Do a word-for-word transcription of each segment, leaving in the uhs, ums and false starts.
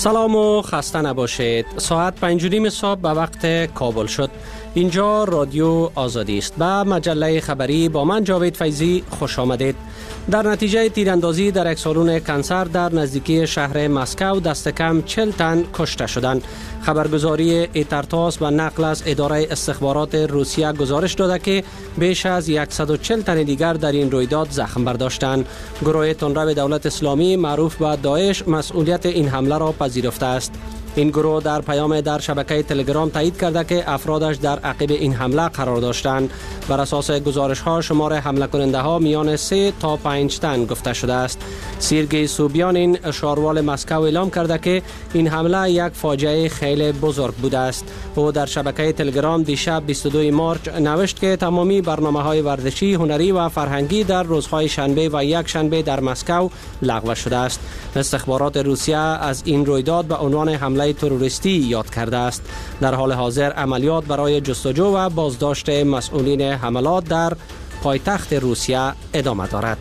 سلام و خسته نباشید. ساعت پنج و نیم صبح به وقت کابل شد. اینجا رادیو آزادی است. به مجله خبری با من جاوید فیضی خوش آمدید. در نتیجه تیراندازی در یک سالن کنسر در نزدیکی شهر مسکو دست کم چهل تن کشته شدند. خبرگزاری ایترتاس و نقل از اداره استخبارات روسیه گزارش داده که بیش از صد و چهل تن دیگر در این رویداد زخم برداشتند. گروه تندرو دولت اسلامی معروف به داعش مسئولیت این حمله را پذیرفته است. این گروه در پیام در شبکه تلگرام تایید کرده که افرادش در عقب این حمله قرار داشتند. بر اساس گزارش ها شمار حمله کننده ها میان سه تا پنج تن گفته شده است. سیرگی سوبیانین شاروال مسکو اعلام کرده که این حمله یک فاجعه خیلی بزرگ بوده است. او در شبکه تلگرام دیشب بیست و دو مارچ نوشت که تمامی برنامه های ورزشی، هنری و فرهنگی در روزهای شنبه و یک شنبه در مسکو لغو شده است. استخبارات روسیه از این رویداد به عنوان حمله تروریستی یاد کرده است. در حال حاضر عملیات برای جستجو و بازداشت مسئولین حملات در پایتخت روسیه ادامه دارد.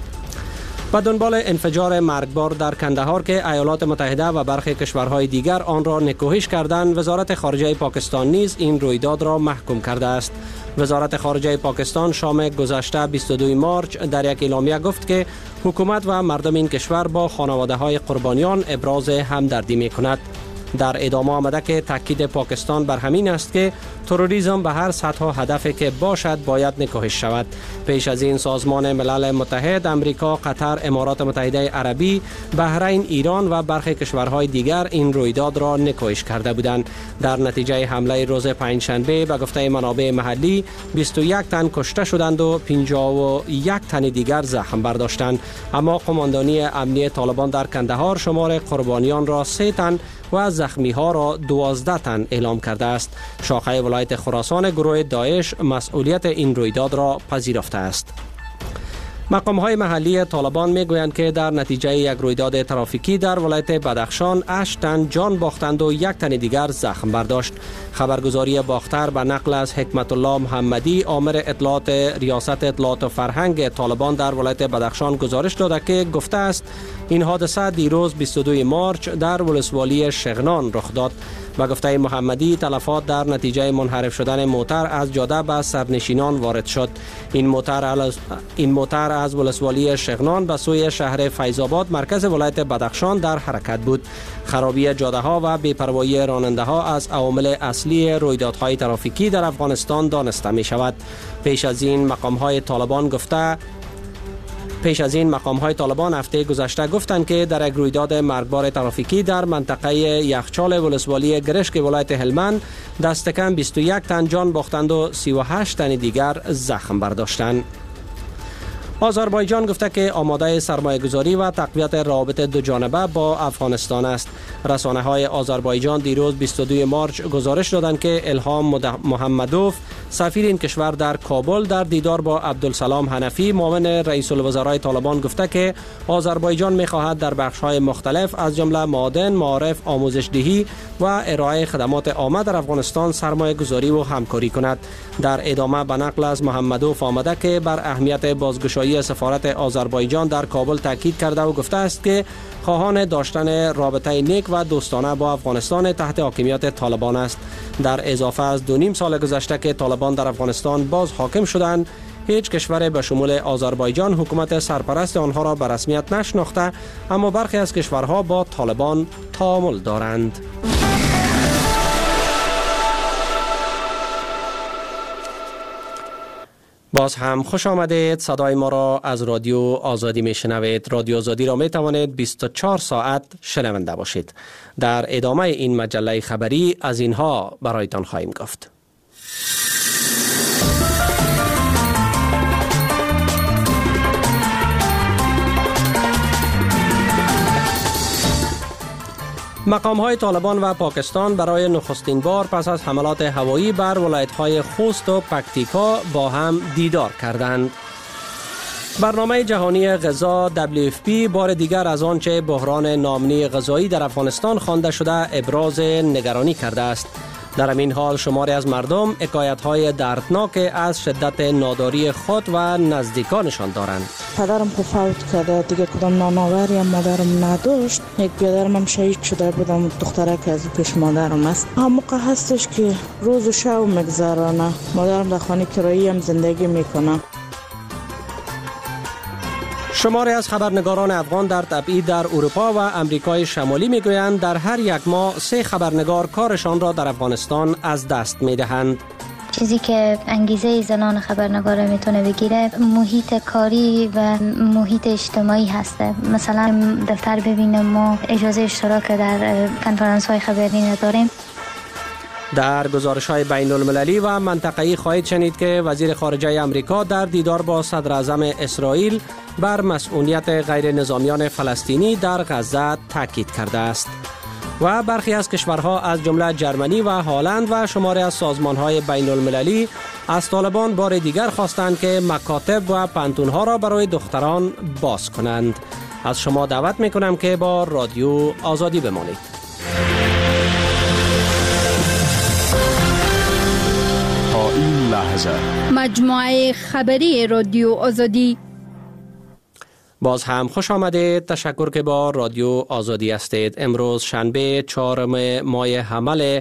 به دنبال انفجار مرگبار در کندهار که ایالات متحده و برخی کشورهای دیگر آن را نکوهش کردند، وزارت خارجه پاکستان نیز این رویداد را محکوم کرده است. وزارت خارجه پاکستان شام گذشته بیست و دو مارچ در یک اعلامیه گفت که حکومت و مردم این کشور با خانواده های قربانیان ابراز همدردی می کند. در ادامه آمده که تاکید پاکستان بر همین است که تروریسم به هر سطح و هدفی که باشد باید نکوهش شود. پیش از این سازمان ملل متحد، امریکا، قطر، امارات متحده عربی، بحرین، ایران و برخی کشورهای دیگر این رویداد را نکوهش کرده بودند. در نتیجه حمله روز پنجشنبه به گفته منابع محلی بیست و یک تن کشته شدند و پنجاه و یک تن دیگر زخم برداشتند. اما قماندانی امنیت طالبان در کندهار شمار قربانیان را سه تن و زخمی ها را دوازده تن اعلام کرده است. شاخه ولایت خراسان گروه داعش مسئولیت این رویداد را پذیرفته است. مقام های محلی طالبان می گویند که در نتیجه یک رویداد ترافیکی در ولایت بدخشان هشت تن جان باختند و یک تن دیگر زخم برداشت. خبرگزاری باختر به نقل از حکمت الله محمدی آمر اطلاعات ریاست اطلاعات و فرهنگ طالبان در ولایت بدخشان گزارش داده که گفته است این حادثه دیروز بیست و دو مارچ در ولسوالی شغنان رخ داد. به گفته محمدی تلفات در نتیجه منحرف شدن موتر از جاده به سرنشینان وارد شد. این موتر این موتر از ولسوالی شغنان به سوی شهر فیض‌آباد مرکز ولایت بدخشان در حرکت بود. خرابی جاده ها و بی‌پروایی راننده ها از عوامل اصلی رویدادهای ترافیکی در افغانستان دانسته می شود. پیش از این مقام های طالبان گفته پیش از این مقام های طالبان هفته گذشته گفتند که در یک رویداد مرگبار ترافیکی در منطقه یخچال ولسوالی گرشک ولایت هلمند دست کم بیست و یک تن جان باختند و سی و هشت تن دیگر زخم برداشتند. آذربایجان گفته که آماده سرمایه‌گذاری و تقویت روابط دو جانبه با افغانستان است. رسانه های آذربایجان دیروز بیست و دو مارچ گزارش دادند که الهام محمدوف سفیر این کشور در کابل در دیدار با عبدالسلام حنفی معاون رئیس الوزرای طالبان گفته که آذربایجان می‌خواهد در بخش‌های مختلف از جمله معادن، معارف، آموزش دهی و ارائه خدمات عامه در افغانستان سرمایه‌گذاری و همکاری کند. در ادامه به نقل از محمدوف آمده که بر اهمیت بازگشایی سفارت آذربایجان در کابل تاکید کرده و گفته است که خواهان داشتن رابطه نیک و دوستانه با افغانستان تحت حاکمیت طالبان است. در اضافه از دو نیم سال گذشته که طالبان در افغانستان باز حاکم شدند، هیچ کشور به شمول آذربایجان حکومت سرپرست آنها را به رسمیت نشناخته، اما برخی از کشورها با طالبان تعامل دارند. باز هم خوش آمدید. صدای ما را از رادیو آزادی می شنوید. رادیو آزادی را می توانید بیست و چهار ساعت شنونده باشید. در ادامه این مجله خبری از اینها برایتان خواهیم گفت. مقام های طالبان و پاکستان برای نخستین بار پس از حملات هوایی بر ولایت های خوست و پکتیکا با هم دیدار کردند. برنامه جهانی غذا دبلیو اف پی بار دیگر از آنچه بحران ناامنی غذایی در افغانستان خوانده شده ابراز نگرانی کرده است. در این حال شماری از مردم حکایت‌های دردناک از شدت ناداری خود و نزدیکانشان دارند. پدرم که فوت کرده، دیگه کدام نانآوری هم مادرم نداشت. یک برادرم هم شهید شده بودم، دختره که از پیش مادرم است. هم موقع هستش که روز و شب میگذرانه. مادرم در خانه کرایی هم زندگی میکنه. شماری از خبرنگاران افغان در تبعید در اروپا و امریکای شمالی میگویند در هر یک ماه سه خبرنگار کارشان را در افغانستان از دست میدهند. چیزی که انگیزه زنان خبرنگار میتونه بگیره محیط کاری و محیط اجتماعی هسته. مثلا دفتر ببینیم ما اجازه اشتراک در کنفرانس های خبری نداریم. در گزارش‌های بین المللی و منطقه‌ای خواهید شنید که وزیر خارجه آمریکا در دیدار با صدر اعظم اسرائیل بر مسئولیت غیر نظامیان فلسطینی در غزه تاکید کرده است. و برخی از کشورها از جمله جرمنی و هلند و شماری از سازمان‌های بین المللی از طالبان بار دیگر خواستند که مکاتب و پانتون‌ها را برای دختران باز کنند. از شما دعوت می‌کنم که با رادیو آزادی بمانید. این لحظه مجموعه خبری رادیو آزادی. باز هم خوش آمدید. تشکر که با رادیو آزادی هستید. امروز شنبه چهارم ماه حمل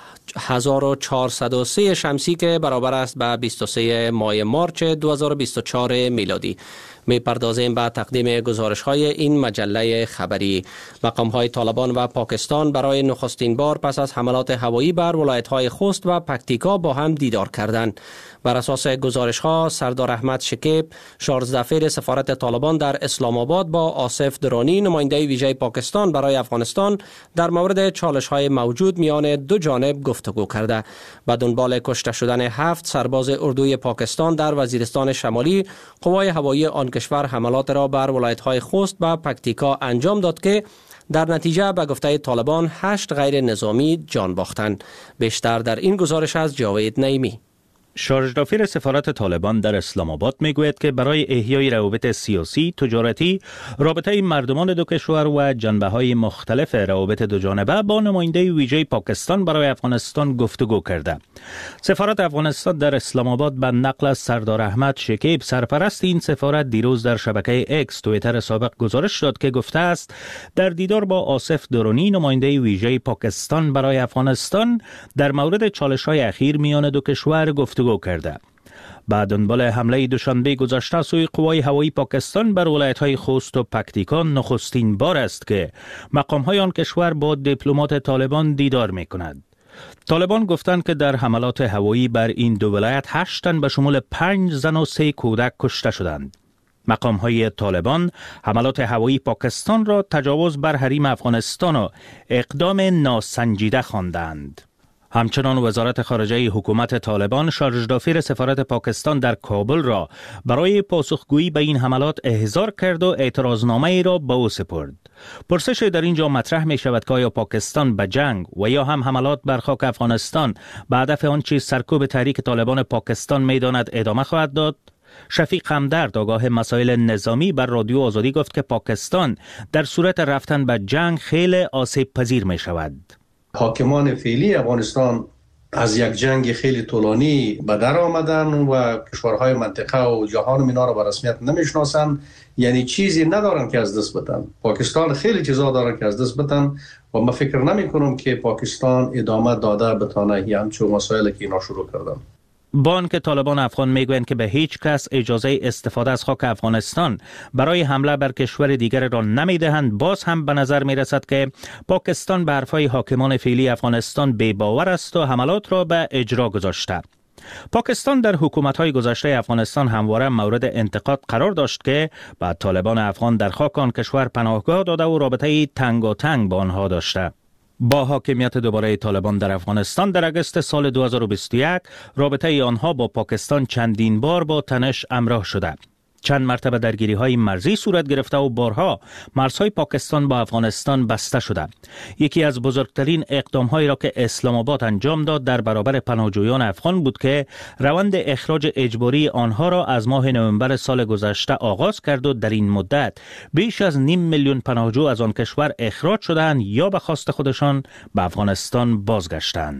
هزار و چهارصد و سه شمسی که برابر است به بیست و سه ماه مارچ دو هزار و بیست و چهار میلادی. می پردازیم به تقدیم گزارش های این مجله خبری. مقام های طالبان و پاکستان برای نخستین بار پس از حملات هوایی بر ولایت های خوست و پکتیکا با هم دیدار کردند. بر اساس گزارش ها سردار احمد شکیب شانزده دفعه سفارت طالبان در اسلام آباد با آصف درانی نماینده ویژه پاکستان برای افغانستان در مورد چالش های موجود میان دو جانب گفتگو کرده. به دنبال کشته شدن هفت سرباز اردوی پاکستان در وزیرستان شمالی، قوای هوایی آن کشور حملات را بر ولایت‌های خوست و پکتیکا انجام داد که در نتیجه به گفته طالبان هشت غیر نظامی جان باختند. بیشتر در این گزارش از جاوید نعیمی. شارژدافیر سفارت طالبان در اسلام آباد میگوید که برای احیای روابط سیاسی، تجارتی، رابطه مردمان دو کشور و جنبه‌های مختلف روابط دو جانبه با نماینده ویژه پاکستان برای افغانستان گفتگو کرده. سفارت افغانستان در اسلام آباد به نقل از سردار احمد شکیب سرپرست این سفارت دیروز در شبکه اکس توییتر سابق گزارش داد که گفته است در دیدار با آصف درانی نماینده ویژه پاکستان برای افغانستان در مورد چالش‌های اخیر میان دو کشور گفتگو کرده. بعد دنبال حمله دوشنبه گذشته سوی قوای هوایی پاکستان بر ولایت‌های خوست و پکتیکا نخستین بار است که مقام‌های آن کشور با دیپلمات طالبان دیدار می‌کند. طالبان گفتند که در حملات هوایی بر این دو ولایت هشت تن به شمول پنج زن و سه کودک کشته شدند. مقام‌های طالبان حملات هوایی پاکستان را تجاوز بر حریم افغانستان و اقدام ناسنجیده خواندند. همچنان وزارت خارجه حکومت طالبان شارژدافیر سفارت پاکستان در کابل را برای پاسخگویی به این حملات احضار کرد و اعتراضنامه ای را به او سپرد. پرسش در اینجا مطرح می شود که آیا پاکستان به جنگ و یا هم حملات بر خاک افغانستان به هدف آنچه سرکوب تحریک طالبان پاکستان می داند ادامه خواهد داد؟ شفیق همدرد آگاه مسائل نظامی بر رادیو آزادی گفت که پاکستان در صورت رفتن به جنگ خیلی آسیب پذیر می شود. حاکمان فعلی افغانستان از یک جنگ خیلی طولانی به در آمدن و کشورهای منطقه و جهان اینا را به رسمیت نمیشناسن، یعنی چیزی ندارن که از دست بدن. پاکستان خیلی چیزا دارن که از دست بدن و من فکر نمی کنم که پاکستان ادامه داده بتانه یه همچون مسائلی که اینا شروع کردن. بان که طالبان افغان میگویند که به هیچ کس اجازه استفاده از خاک افغانستان برای حمله بر کشور دیگر را نمیدهند، باز هم به نظر میرسد که پاکستان به حرفهای حاکمان فعلی افغانستان بی باور است و حملات را به اجرا گذاشته. پاکستان در حکومت‌های گذشته افغانستان همواره مورد انتقاد قرار داشت که بعد طالبان افغان در خاک آن کشور پناهگاه داده و رابطه تنگاتنگ با آنها داشته. با حاکمیت دوباره طالبان در افغانستان در اگست سال دو هزار و بیست و یک رابطه آنها با پاکستان چندین بار با تنش همراه شده. چند مرتبه درگیری‌های مرزی صورت گرفته و بارها مرزهای پاکستان با افغانستان بسته شده. یکی از بزرگترین اقدام‌هایی را که اسلام آباد انجام داد در برابر پناهجویان افغان بود که روند اخراج اجباری آنها را از ماه نوامبر سال گذشته آغاز کرد و در این مدت بیش از نیم میلیون پناهجو از آن کشور اخراج شدند یا به خواست خودشان به افغانستان بازگشتند.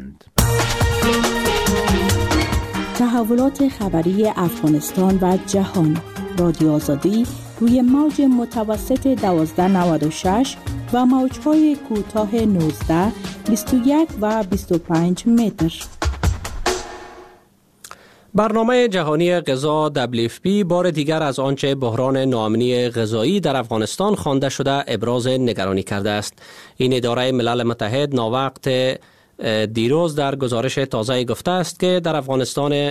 تحولات خبری افغانستان و جهان. رادیو آزادی روی موج متوسط دوازده نود و شش و موج‌های کوتاه نوزده، بیست و یک و بیست و پنج متر. برنامه جهانی غذا دبلیو اف پی بار دیگر از آنچه بحران ناامنی غذایی در افغانستان خوانده شده ابراز نگرانی کرده است. این اداره ملل متحد ناوقت دیروز در گزارش تازه گفته است که در افغانستان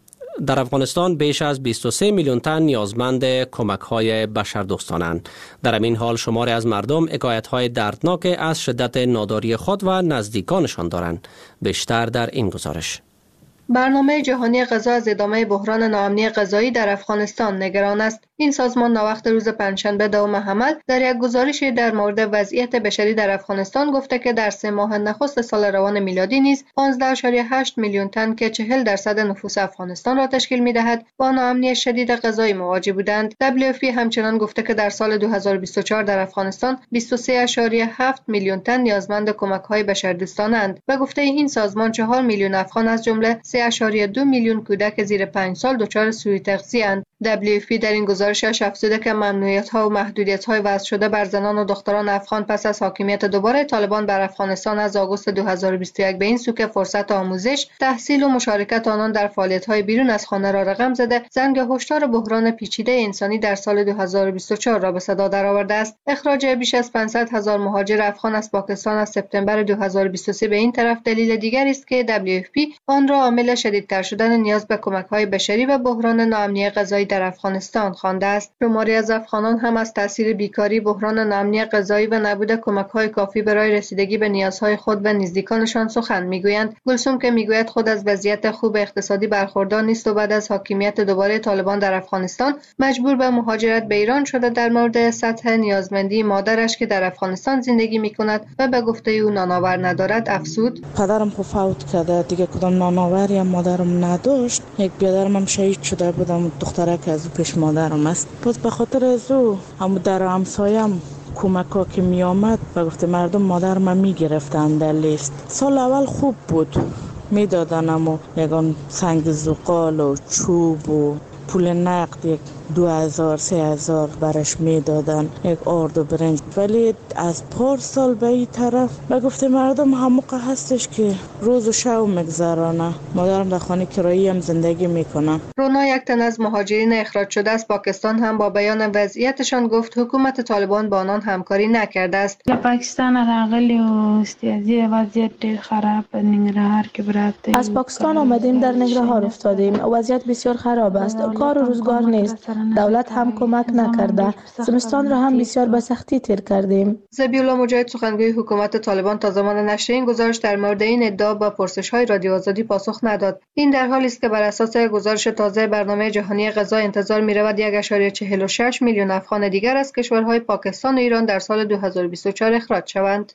در افغانستان بیش از بیست و سه میلیون تن نیازمند کمک‌های بشردوستانند. در همین حال شماری از مردم حکایت‌های دردناک از شدت ناداری خود و نزدیکانشان دارند. بیشتر در این گزارش. برنامه جهانی غذا از ادامه بحران ناامنی غذایی در افغانستان نگران است. این سازمان ناوقت روز پنجشنبه دوم حمل در یک گزارشی در مورد وضعیت بشری در افغانستان گفته که در سه ماه نخست سال روان میلادی نیز پانزده ممیز هشت میلیون تن که چهل درصد نفوس افغانستان را تشکیل می‌دهد با ناامنی شدید غذایی مواجه بودند. دبلیو اف پی همچنان گفته که در سال دو هزار و بیست و چهار در افغانستان بیست و سه ممیز هفت میلیون تن نیازمند کمک‌های بشردوستانند و گفته این سازمان چهار میلیون افغان از جمله سه ممیز دو میلیون کودک زیر پنج سال دچار سوء تغذیه‌اند. دبلیو اف پی در این گزارشش افزوده که ممنوعیت‌ها و محدودیت‌های وضع شده بر زنان و دختران افغان پس از حاکمیت دوباره طالبان بر افغانستان از آگوست دو هزار و بیست و یک به این سو که فرصت آموزش، تحصیل و مشارکت آنان در فعالیت‌های بیرون از خانه را رقم زده، زنگ هشدار بحران پیچیده انسانی در سال دو هزار و بیست و چهار را به صدا درآورده است. اخراج بیش از پانصد هزار مهاجر افغان از پاکستان از سپتامبر دو هزار و بیست و سه به این طرف دلیل دیگری است که دبلیو اف پی آن را عامل شدیدتر شدن نیاز به کمک‌های بشری و بحران ناامنی غذایی در افغانستان خوانده است. شماری از افغانان هم از تاثیر بیکاری، بحران ناامنی غذایی و نبود کمک‌های کافی برای رسیدگی به نیازهای خود و نزدیکانشان سخن میگویند. گلسوم که میگوید خود از وضعیت خوب اقتصادی برخوردار نیست و بعد از حاکمیت دوباره طالبان در افغانستان مجبور به مهاجرت به ایران شده، در مورد سطح نیازمندی مادرش که در افغانستان زندگی میکند و به گفته او نانآور ندارد افزود: پدرم خو فوت کرده، دیگه کدام نانآوری مادرم نداشت. یک برادرم هم شهید شده بودم، دخترک از پیش مادرم است. پس به خاطر از او هم در همسایم کمک ها که می آمد و گفته مردم مادرم می گرفتن در لیست. سال اول خوب بود، می دادن اما یکان سنگ زغال و چوب و پول نقد یک دو هزار سه هزار برش می دادن، یک آرد و برنج. ولی از پار سال به این طرف و گفته مردم هموقع هستش که روز و شب مگذرانه. مادرم در خانه کرایی هم زندگی میکنه. رونا، یک تن از مهاجرین اخراج شده از پاکستان، هم با بیان وضعیتشان گفت حکومت طالبان با آنان همکاری نکرده است. پاکستان راغلی و استیازی وضعیت ډیر خراب ننګرهار کې براته. از پاکستان آمدیم، در ننګرهار افتادیم. وضعیت بسیار خراب است، کار و روزگار نیست. دولت هم کمک نکرده. زمستان را هم بسیار به سختی تیر کردیم. ذبیحالله مجاهد، سخنگوی حکومت طالبان، تا زمان نشر این گزارش در مورد این ادعا با پرسش‌های رادیو آزادی پاسخ نداد. این در حالی است که بر اساس گزارش تازه برنامه جهانی غذا انتظار می‌رود یک ممیز چهل و شش میلیون افغان دیگر از کشورهای پاکستان و ایران در سال دو هزار و بیست و چهار اخراج شوند.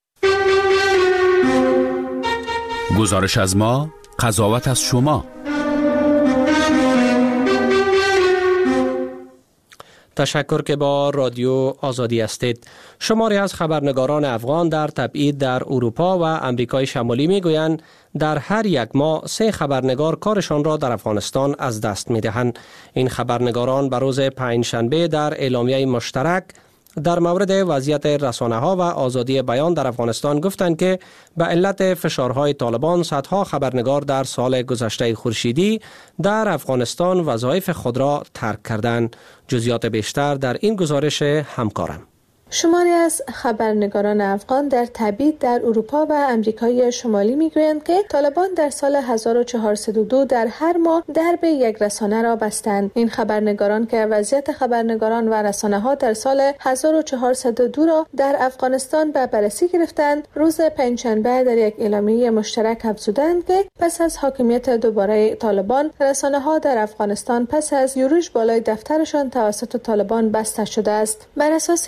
گزارش از ما، قضاوت از شما. تشکر که با رادیو آزادی هستید. شماری از خبرنگاران افغان در تبعید در اروپا و امریکای شمالی میگویند در هر یک ماه سه خبرنگار کارشان را در افغانستان از دست میدهند. این خبرنگاران به روز پنجشنبه در اعلامیه مشترک در مورد وضعیت رسانه‌ها و آزادی بیان در افغانستان گفتند که به علت فشارهای طالبان صدها خبرنگار در سال گذشته خورشیدی در افغانستان وظایف خود را ترک کردند. جزئیات بیشتر در این گزارش همکارم. شماری از خبرنگاران افغان در تبعید در اروپا و امریکای شمالی میگویند که طالبان در سال هزار و چهارصد و دو در هر ماه درب یک رسانه را بستند. این خبرنگاران که وضعیت خبرنگاران و رسانه‌ها در سال هزار و چهارصد و دو را در افغانستان به بررسی گرفتند، روز پنجشنبه در یک اعلامیه مشترک افزودند که پس از حاکمیت دوباره طالبان، رسانه‌ها در افغانستان پس از یورش بالای دفترشان توسط طالبان بسته شده است. بر اساس این اعلامیه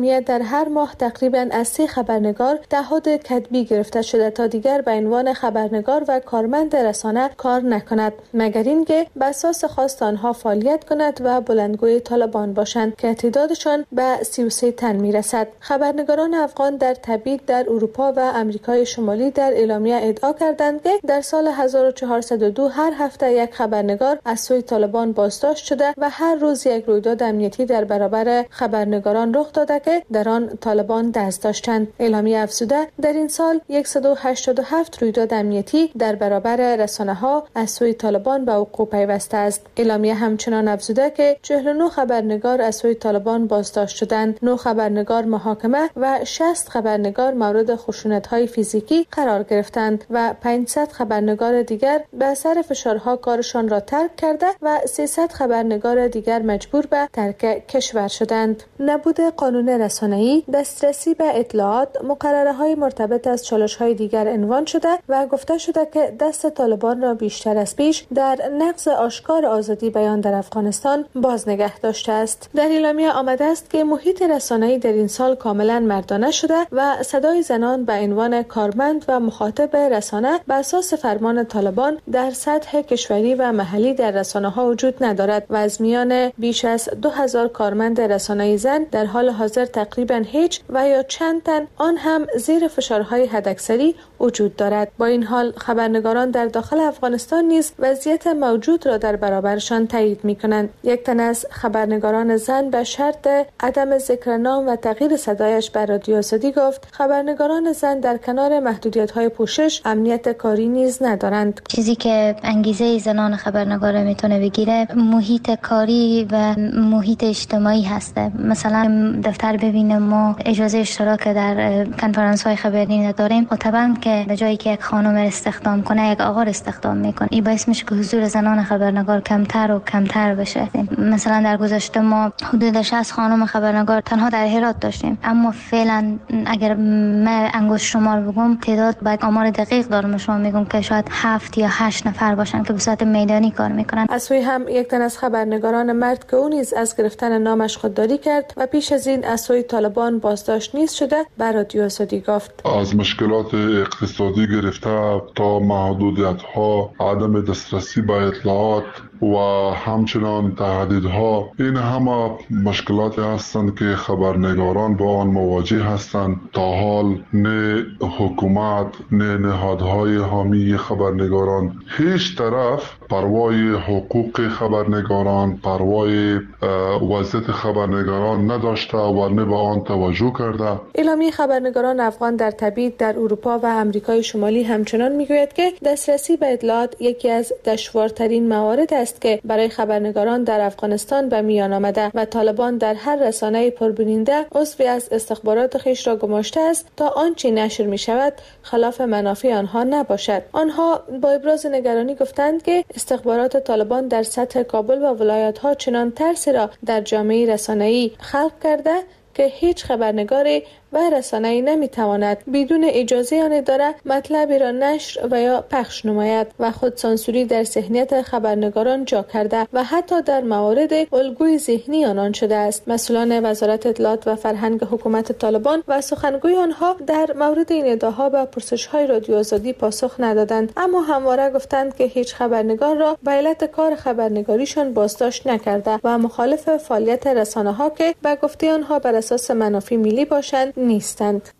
اعلامیه در هر ماه تقریباً از سه خبرنگار تعهد کتبی گرفته شده تا دیگر به عنوان خبرنگار و کارمند رسانه کار نکند، مگر اینکه به اساس خواست آنها فعالیت کند و بلندگوی طالبان باشند که تعدادشان به سی و سه تن میرسد. خبرنگاران افغان در تبعید در اروپا و امریکای شمالی در اعلامیه ادعا کردند که در سال هزار و چهارصد و دو هر هفته یک خبرنگار از سوی طالبان بازداشت شده و هر روز یک رویداد امنیتی در برابر خبرنگاران رخ داده که در آن طالبان دست داشتند. اعلامیه افزوده در این سال صد و هشتاد و هفت رویداد امنیتی در برابر رسانه‌ها از سوی طالبان به وقوع پیوسته است. اعلامیه همچنان افزوده که چهل و نه خبرنگار از سوی طالبان بازداشت شدند، نه خبرنگار محاکمه و شصت خبرنگار مورد خشونت‌های فیزیکی قرار گرفتند و پانصد خبرنگار دیگر به اثر فشارها کارشان را ترک کرده و سیصد خبرنگار دیگر مجبور به ترک کشور شدند. نبود قانون رسانه‌ای، دسترسی به اطلاعات، مقرره‌های مرتبط از چالش‌های دیگر عنوان شده و گفته شده که دست طالبان را بیشتر از پیش در نقض آشکار آزادی بیان در افغانستان باز نگه داشته است. در اعلامیه آمده است که محیط رسانه‌ای در این سال کاملا مردانه شده و صدای زنان به عنوان کارمند و مخاطب رسانه به اساس فرمان طالبان در سطح کشوری و محلی در رسانه‌ها وجود ندارد و از میان بیش از دو هزار کارمند رسانه‌ای زن در حال حاضر تقریبا هیچ و یا چند تن آن هم زیر فشارهای حداکثری وجود دارد. با این حال خبرنگاران در داخل افغانستان نیز وضعیت موجود را در برابرشان تایید می‌کنند. یک تن از خبرنگاران زن به شرط عدم ذکر نام و تغییر صدایش بر رادیو آزادی گفت خبرنگاران زن در کنار محدودیت‌های پوشش امنیت کاری نیز ندارند. چیزی که انگیزه زنان خبرنگار میتونه بگیره محیط کاری و محیط اجتماعی هسته. مثلا دفتر ببینیم ما اجازه اشتراک در کنفرانس‌های خبری نداریم و طبعا که به جایی که یک خانم استخدام کنه یک آقا استخدام میکنه، این باعث میشه که حضور زنان خبرنگار کمتر و کمتر بشه. مثلا در گذشته ما حدود شصت خانم خبرنگار تنها در هرات داشتیم، اما فعلا اگر من انگشت شمار بگم تعداد باید آمار دقیق دارم شما میگم که شاید هفت یا هشت نفر باشن که به صورت میدانی کار میکنن. از سوی هم یک تن از خبرنگاران مرد که او نیز از گرفتن نامش خودداری کرد و پیش از این از سوی طالبان بازداشت نیز شده بر رادیو آزادی گفت از مشکلات اقتصادی گرفته تا محدودیت ها، عدم دسترسی به اطلاعات و همچنان تهدیدها، این همه مشکلاتی هستند که خبرنگاران با آن مواجه هستند. تا حال نه حکومت نه نهادهای حامی خبرنگاران هیچ طرف پروای حقوق خبرنگاران، پروای وضعیت خبرنگاران نداشته و نه به آن توجه کرده. اعلامیه خبرنگاران افغان در تبعید در اروپا و امریکای شمالی همچنان میگوید که دسترسی به اطلاعات یکی از دشوارترین موارد است که برای خبرنگاران در افغانستان به میان آمده و طالبان در هر رسانه پربیننده عضوی از استخبارات خیش را گماشته است تا آنچه نشر می شود خلاف منافع آنها نباشد. آنها با ابراز نگرانی گفتند که استخبارات طالبان در سطح کابل و ولایت‌ها چنان ترسی را در جامعه رسانه‌ای خلق کرده که هیچ خبرنگاری و رسانه‌ای نمیتواند بدون اجازه آن اداره مطلبی را نشر و یا پخش نماید و خود سانسوری در ذهنیت خبرنگاران جا کرده و حتی در موارد الگوی ذهنی آنان شده است. مسئولان وزارت اطلاعات و فرهنگ حکومت طالبان و سخنگوی آنها در مورد این ادعاها به پرسش‌های رادیو آزادی پاسخ ندادند، اما همواره گفتند که هیچ خبرنگار را به علت کار خبرنگاریشان بازداشت نکرده و مخالف فعالیت رسانه‌ها که به گفته آنها بر اساس منافع ملی باشند نیستند.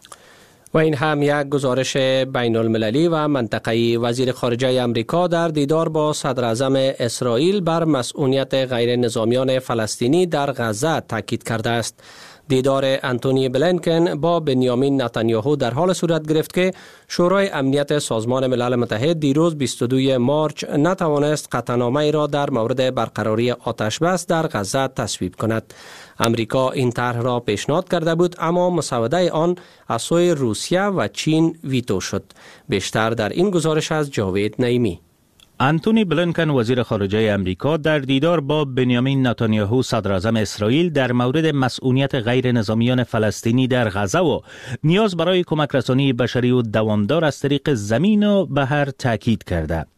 و این هم یک گزارش بین المللی و منطقه‌ای. وزیر خارجه امریکا در دیدار با صدر اعظم اسرائیل بر مسئولیت غیر نظامیان فلسطینی در غزه تاکید کرده است. دیدار انتونی بلینکن با بنیامین نتانیاهو در حال صورت گرفت که شورای امنیت سازمان ملل متحد دیروز بیست و دو مارچ نتوانست قطعنامه‌ای را در مورد برقراری آتش بس در غزه تصویب کند. امریکا این طرح را پیشنهاد کرده بود، اما مسوده آن از سوی روسیه و چین ویتو شد. بیشتر در این گزارش از جاوید نعیمی. انتونی بلینکن وزیر خارجه امریکا در دیدار با بنیامین نتانیاهو صدر اعظم اسرائیل در مورد مسئولیت غیر نظامیان فلسطینی در غزه و نیاز برای کمک رسانی بشری و دوامدار از طریق زمین و بحر تاکید کرده.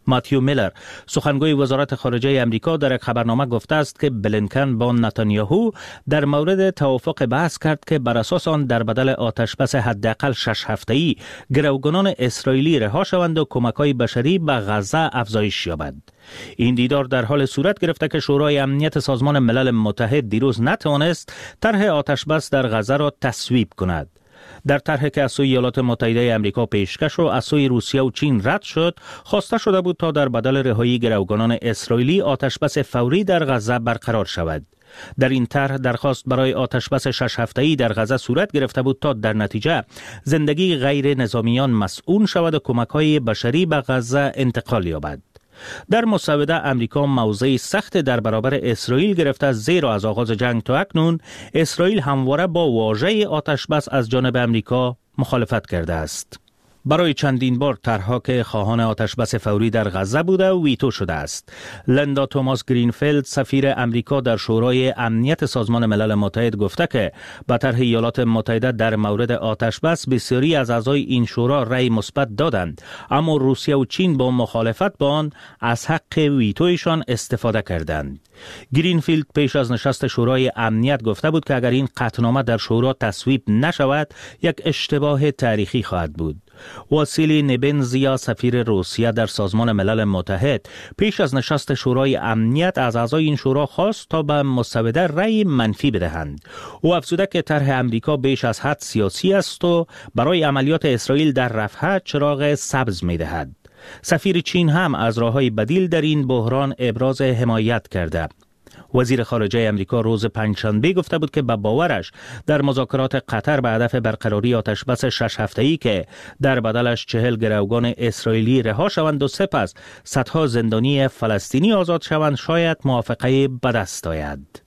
ماتیو میلر سخنگوی وزارت خارجه امریکا در یک خبرنامه گفته است که بلینکن با نتانیاهو در مورد توافق بحث کرد که بر اساس آن در بدل آتشبس حداقل شش هفته‌ای گروگانان اسرائیلی رها شوند و کمک‌های بشری به غزه افزایش یابد. این دیدار در حال صورت گرفته که شورای امنیت سازمان ملل متحد دیروز نتوانست طرح آتشبس در غزه را تصویب کند. در طرحی که از سوی ایالات متحده آمریکا پیشکش و از سوی روسیه و چین رد شد، خواسته شده بود تا در بدل رهایی گروگانان اسرائیلی آتشبس فوری در غزه برقرار شود. در این طرح درخواست برای آتشبس شش هفته‌ای در غزه صورت گرفته بود تا در نتیجه زندگی غیر نظامیان مسئول شود و کمک‌های بشری به غزه انتقال یابد. در مسوده امریکا موضعی سخت در برابر اسرائیل گرفته، زیرا از آغاز جنگ تا اکنون اسرائیل همواره با واژه آتشبس از جانب امریکا مخالفت کرده است. برای چندین بار طرحها که خواهان آتشبس فوری در غزه بوده ویتو شده است. لندا توماس گرینفیلد سفیر امریکا در شورای امنیت سازمان ملل متحد گفته که به طرح ایالات متحده در مورد آتشبس بسیاری از اعضای این شورا رأی مثبت دادند، اما روسیه و چین با مخالفت با آن از حق ویتویشان استفاده کردند. گرینفیلد پیش از نشست شورای امنیت گفته بود که اگر این قطعنامه در شورا تصویب نشود یک اشتباه تاریخی خواهد بود. واسیلی نبنزیا سفیر روسیه در سازمان ملل متحد پیش از نشست شورای امنیت از اعضای این شورا خواست تا به مسوده رأی منفی بدهند. او افزوده که طرح امریکا بیش از حد سیاسی است و برای عملیات اسرائیل در رفح چراغ سبز می‌دهد. سفیر چین هم از راه‌های بدیل در این بحران ابراز حمایت کرده. وزیر خارجه امریکا روز پنجشنبه گفته بود که به باورش در مذاکرات قطر به هدف برقراری آتشبس شش هفته‌ای که در بدلش چهل گروگان اسرائیلی رها شوند و سپس صدها زندانی فلسطینی آزاد شوند شاید موافقه به دست آید.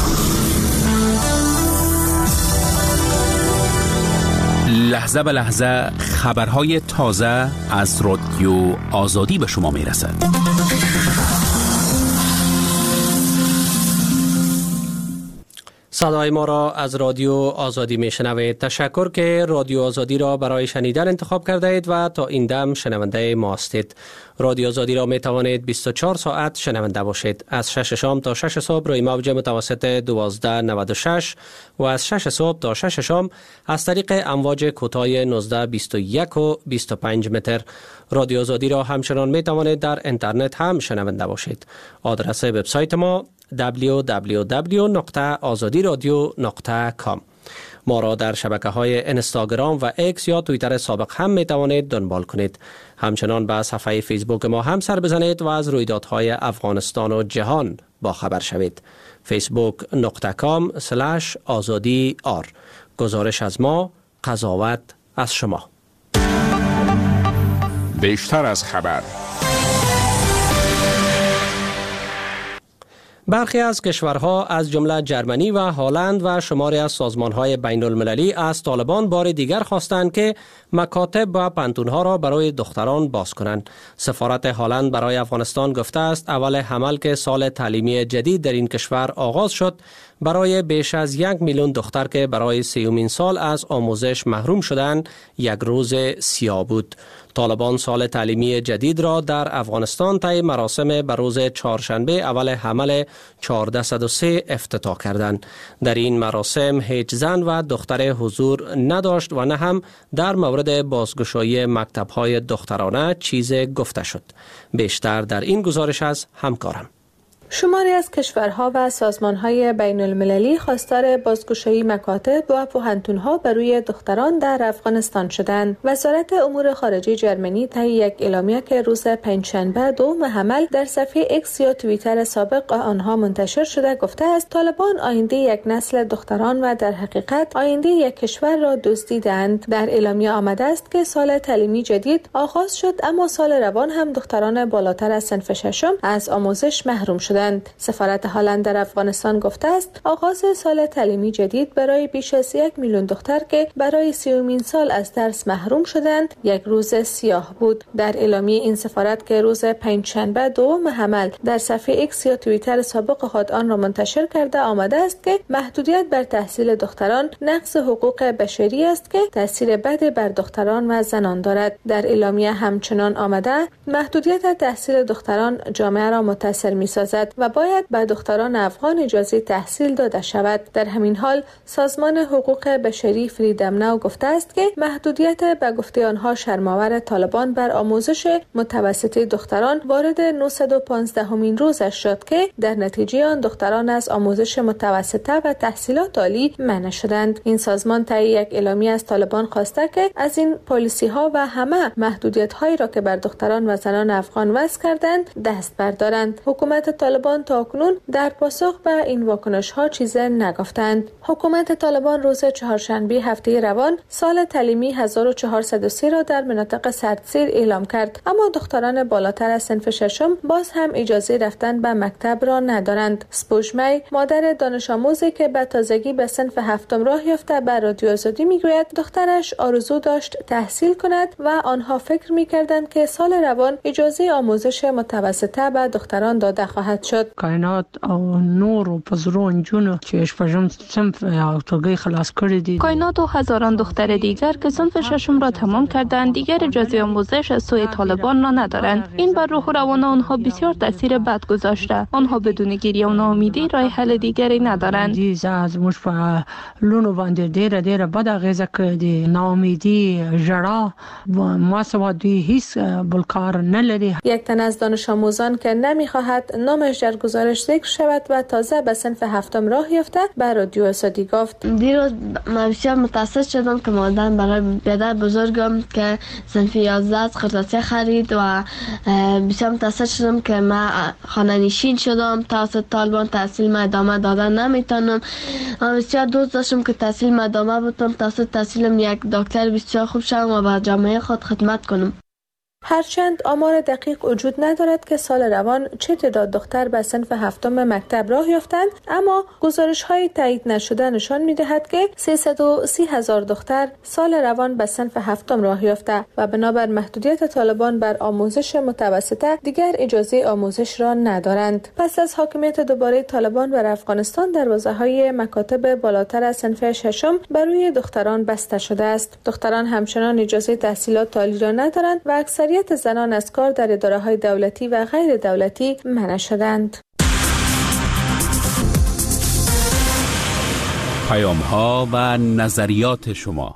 لحظه به لحظه خبرهای تازه از رادیو آزادی به شما میرسد. صدای ما را از رادیو آزادی میشنوید. تشکر که رادیو آزادی را برای شنیدن انتخاب کرده اید و تا این دم شنونده ما هستید. رادیو آزادی را می توانید بیست و چهار ساعت شنونده باشید. از شش شام تا شش صبح روی موج متوسط دوازده نود و شش و از شش صبح تا شش شام از طریق امواج کوتاه نوزده بیست و یک و بیست و پنج متر. رادیو آزادی را همچنان می توانید در اینترنت هم شنونده باشید. آدرس وبسایت ما دبلیو دبلیو دبلیو نقطه آزادی رادیو نقطه کام. ما را در شبکه های اینستاگرام و اکس یا توییتر سابق هم می توانید دنبال کنید. همچنان به صفحه فیسبوک ما هم سر بزنید و از رویدادهای افغانستان و جهان با خبر شوید. فیسبوک نقطه کام سلش آزادی آر. گزارش از ما، قضاوت از شما. بیشتر از خبر. برخی از کشورها از جمله جرمنی و هلند و شماری از سازمان‌های بین المللی از طالبان بار دیگر خواستند که مکاتب و پانتون‌ها را برای دختران باز کنند. سفارت هلند برای افغانستان گفته است اول حمل که سال تعلیمی جدید در این کشور آغاز شد، برای بیش از یک میلیون دختر که برای سیومین سال از آموزش محروم شدند یک روز سیاه بود. طالبان سال تعلیمی جدید را در افغانستان طی مراسم به روز چهارشنبه اول حمل چهارصد و سه افتتاح کردند. در این مراسم هیچ زن و دختر حضور نداشت و نه هم در مورد بازگشایی مکتب‌های دخترانه چیز گفته شد. بیشتر در این گزارش از همکارم. شماری از کشورها و سازمانهای بین المللی خواستار بازگشایی مکاتب و پوهنتونها بر روی دختران در افغانستان شدند. وزارت امور خارجه جرمنی طی یک اعلامیه که روز پنجشنبه دوم حمل در صفحه اکس یا توییتر سابق آنها منتشر شده گفته است طالبان آینده یک نسل دختران و در حقیقت آینده یک کشور را دزدیدند. در اعلامیه آمده است که سال تعلیمی جدید آغاز شد، اما سال روان هم دختران بالاتر از صنف ششم از آموزش محروم شدند. شدند. سفارت هلند در افغانستان گفته است آغاز سال تعلیمی جدید برای بیش از یک میلیون دختر که برای سیومین سال از درس محروم شدند یک روز سیاه بود. در اعلامیه این سفارت که روز پنجشنبه دوم حمل در صفحه ایکس یا توییتر سابق خود آن را منتشر کرده آمده است که محدودیت بر تحصیل دختران نقض حقوق بشری است که تاثیر بد بر دختران و زنان دارد. در اعلامیه همچنان آمده محدودیت تحصیل دختران جامعه را متاثر می‌سازد و باید به دختران افغان اجازه تحصیل داده شود. در همین حال سازمان حقوق بشری فریدم ناو گفته است که محدودیت به گفته آنها شرم‌آور طالبان بر آموزش متوسطه دختران وارد نهصد و پانزده همین روزش شد که در نتیجه آن دختران از آموزش متوسطه و تحصیلات عالی منع شدند. این سازمان طی یک اعلامیه از طالبان خواسته که از این پالیسی ها و همه محدودیت هایی را که بر دختران و زنان افغان وضع کردند دست بردارند. حکومت طالبان تاکنون در پاسخ به این واکنش ها چیزی نگفتند. حکومت طالبان روز چهارشنبه هفته روان سال تعلیمی هزار و چهارصد و سه را در مناطق سردسیر اعلام کرد، اما دختران بالاتر از صنف ششم باز هم اجازه رفتن به مکتب را ندارند. سپوشمی مادر دانش آموزی که به تازگی به صنف هفتم راه یافته به رادیو آزادی میگوید دخترش آرزو داشت تحصیل کند و آنها فکر میکردند که سال روان اجازه آموزش متوسطه به دختران داده خواهد شد. کائنات او نور و پزرون جونو که ششم صنف اوتوگی خلاص کردی. کائنات و هزاران دختر دیگر که صنف ششم را تمام کردند دیگر اجازه آموزش از سوی طالبان را ندارند. این بر روح و روان آنها بسیار تاثیر بد گذاشته. آنها بدون گریه و ناامیدی راه حل دیگری ندارند. دیز از مش په لونو باندې ډیره ډیره بد اغیزه کوي. ناامیدی، ژړا و ما دوی هیڅ بلکار نه لري. یک تن از دانش آموزان که نمیخواهد نامش در گزارش ذکر شود و تازه به صنف هفتم راه یافته به رادیو آزادی گفت دیروز من بسیار متاسف شدم که مادرم برای پدر بزرگم که صنف یازده از خرطاسی خرید و بسیار متاسف شدم که من خانه نشین شدم. توسط طالبان تحصیل ما ادامه دادن نمیتونم. من بسیار دوست داشتم که تحصیل ما ادامه بتونم توسط تحصیلم یک دکتر بسیار خوب شدم و به جامعه خود خدمت کنم. هرچند آمار دقیق وجود ندارد که سال روان چه تعداد دختر به صنف هفتم مکتب راه یافتند، اما گزارش های تایید نشده نشان می دهد که سیصد و سی هزار دختر سال روان به صنف هفتم راه یافته و بنابر محدودیت طالبان بر آموزش متوسطه دیگر اجازه آموزش را ندارند. پس از حاکمیت دوباره طالبان بر افغانستان دروازه های مکاتب بالاتر از صنف ششم بر روی دختران بسته شده است. دختران همچنان اجازه تحصیلات عالی را ندارند و اکثریت زنان از کار در اداره‌های دولتی و غیر دولتی منع شدند. پیام‌ها و نظریات شما.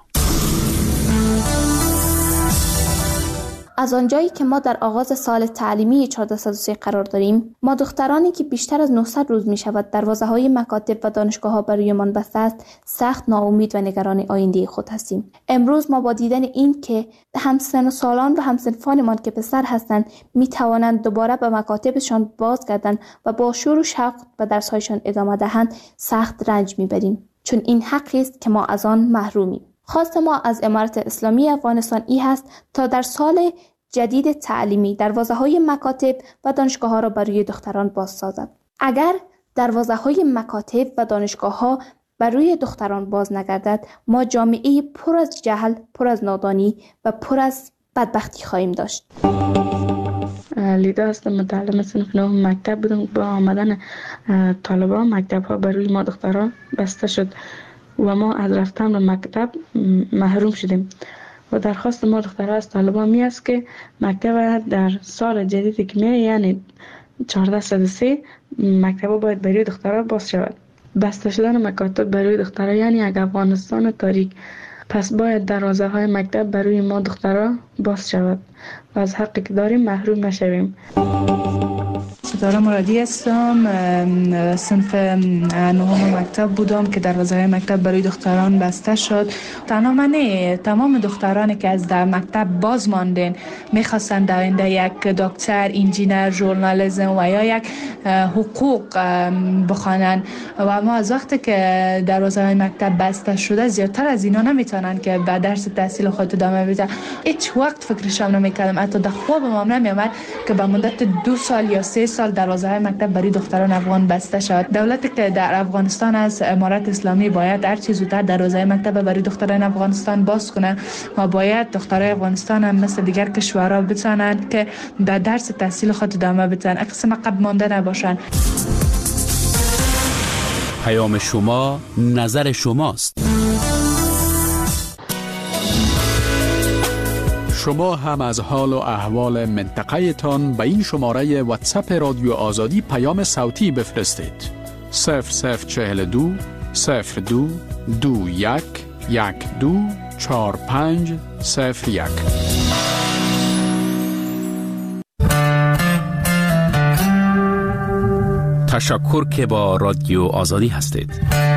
از آنجایی که ما در آغاز سال تعلیمی چهارصد و سه قرار داریم، ما دخترانی که بیشتر از نهصد روز می شود دروازه‌های مکاتب و دانشگاه‌ها برایمان بسته است، سخت ناامید و نگران آینده خود هستیم. امروز ما با دیدن این که همسن و سالان و همسنفانمان که پسر هستند می توانند دوباره به مکاتبشان بازگردند و با شور و شوق به درس‌هایشان ادامه دهند، سخت رنج می‌بریم، چون این حقی است که ما از آن محرومیم. خواست ما از امارت اسلامی افغانستان ای هست تا در سال جدید تعلیمی دروازه‌های مکاتب و دانشگاه‌ها را برای دختران باز سازد. اگر دروازه‌های مکاتب و دانشگاه‌ها برای دختران باز نگردد، ما جامعه پر از جهل، پر از نادانی و پر از بدبختی خواهیم داشت. لیدا هستم، متعلم صنف نهم مکتب بودم. با آمدن طالبان مکتب‌ها برای ما دختران بسته شد و ما از رفتن به مکتب محروم شدیم و درخواست ما دخترها از طالبان می است که مکتب در سال جدیدی که می یعنی چهارصد و سه مکتب باید برای دخترها باز شود. بسته شدن مکاتب برای دخترها یعنی یک افغانستان تاریک. پس باید دروازه های مکتب برای ما دخترها باز شود و از حقی که داریم محروم نشویم. ستاره مرادی هستم، صنف نهم مکتب بودم که دروازه‌های مکتب برای دختران بسته شد. تنها من نه، تمام دخترانی که از در مکتب باز ماندن میخواستند آینده یک دکتر، انجینر، ژورنالیسم و یا یک حقوق بخوانند و ما از وقتی که دروازه‌های مکتب بسته شده زیادتر از اینا نمیتونن که به درس تحصیل خود ادامه بدن. هیچ وقت فکرشم نمیکردم، حتی در خوابم هم نمیامد که به مدت دو سال یا سه سال دروازه های مکتب برای دختران افغان بسته شد. دولتی که در افغانستان از امارت اسلامی باید هر چه زودتر دروازه مکتب برای دختران افغانستان باز کنه و باید دخترای افغانستان هم مثل دیگر کشورها بتونن که در درس تحصیل خود ادامه بدن، قسم عقب مانده نباشن. پیام شما، نظر شماست. شما هم از حال و احوال منطقه تان به این شماره واتساپ رادیو آزادی پیام صوتی بفرستید. صفر صفر چهل دو صفر دو دو یک یک دو چهار پنج صفر یک. تشکر که با رادیو آزادی هستید.